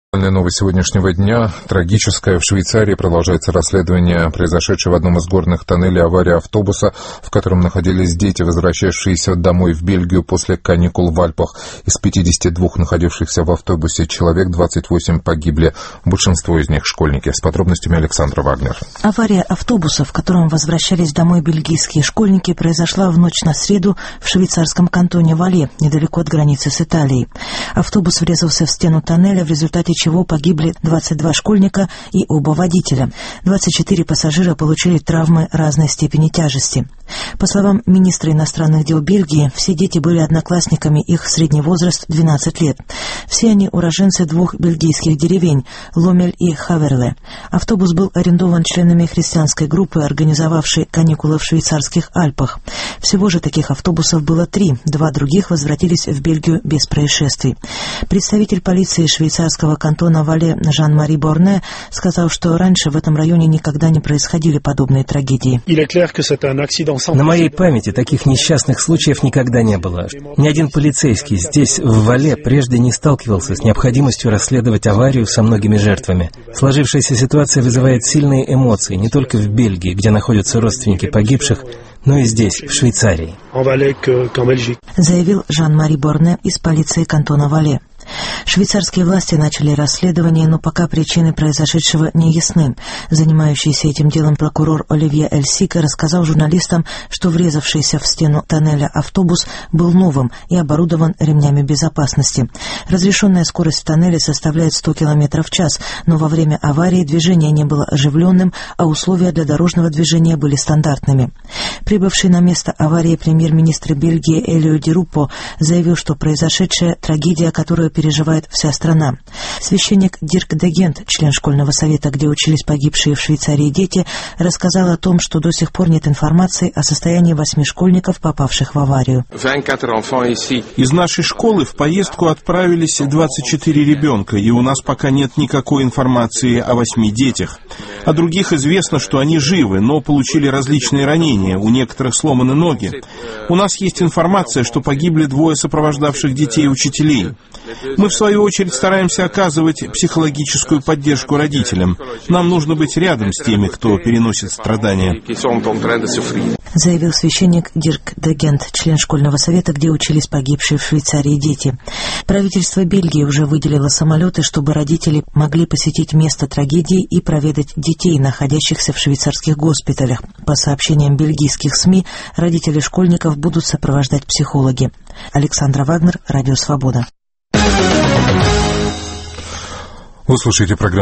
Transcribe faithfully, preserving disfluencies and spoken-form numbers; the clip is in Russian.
Новость сегодняшнего дня. Трагическая. В Швейцарии продолжается расследование произошедшей в одном из горных тоннелей аварии автобуса, в котором находились дети, возвращавшиеся домой в Бельгию после каникул в Альпах. Из пятидесяти двух находившихся в автобусе человек двадцать восемь погибли. Большинство из них школьники. С подробностями Александра Вагнер. Авария автобуса, в котором возвращались домой бельгийские школьники, произошла в ночь на среду в швейцарском кантоне Вале, недалеко от границы с Италией. Автобус врезался в стену тоннеля, в результате чего погибли двадцать два школьника и оба водителя. двадцать четыре пассажира получили травмы разной степени тяжести. По словам министра иностранных дел Бельгии, все дети были одноклассниками, их средний возраст двенадцать лет. Все они уроженцы двух бельгийских деревень – Ломель и Хаверле. Автобус был арендован членами христианской группы, организовавшей каникулы в швейцарских Альпах. Всего же таких автобусов было три, два других возвратились в Бельгию без происшествий. Представитель полиции швейцарского кантона Вале Жан-Мари Борне сказал, что раньше в этом районе никогда не происходили подобные трагедии. На моей памяти таких несчастных случаев никогда не было. Ни один полицейский здесь, в Вале, прежде не сталкивался с необходимостью расследовать аварию со многими жертвами. Сложившаяся ситуация вызывает сильные эмоции не только в Бельгии, где находятся родственники погибших, но и здесь, в Швейцарии. Заявил Жан-Мари Борне из полиции кантона Вале. Швейцарские власти начали расследование, но пока причины произошедшего не ясны. Занимающийся этим делом прокурор Оливье Эльсика рассказал журналистам, что врезавшийся в стену тоннеля автобус был новым и оборудован ремнями безопасности. Разрешенная скорость в тоннеле составляет сто километров в час, но во время аварии движение не было оживленным, а условия для дорожного движения были стандартными. Прибывший на место аварии премьер-министр Бельгии Элио Ди Руппо заявил, что произошедшая трагедия, которую переживает вся страна. Священник Дирк де Гент, член школьного совета, где учились погибшие в Швейцарии дети, рассказал о том, что до сих пор нет информации о состоянии восьми школьников, попавших в аварию. Из нашей школы в поездку отправились двадцать четыре ребенка, и у нас пока нет никакой информации о восьми детях. О других известно, что они живы, но получили различные ранения, у некоторых сломаны ноги. У нас есть информация, что погибли двое сопровождавших детей и учителей. Мы, в свою очередь, стараемся оказывать психологическую поддержку родителям. Нам нужно быть рядом с теми, кто переносит страдания. Заявил священник Дирк де Гент, член школьного совета, где учились погибшие в Швейцарии дети. Правительство Бельгии уже выделило самолеты, чтобы родители могли посетить место трагедии и проведать детей, находящихся в швейцарских госпиталях. По сообщениям бельгийских СМИ, родители школьников будут сопровождать психологи. Александра Вагнер, Радио Свобода. Вы слушаете программу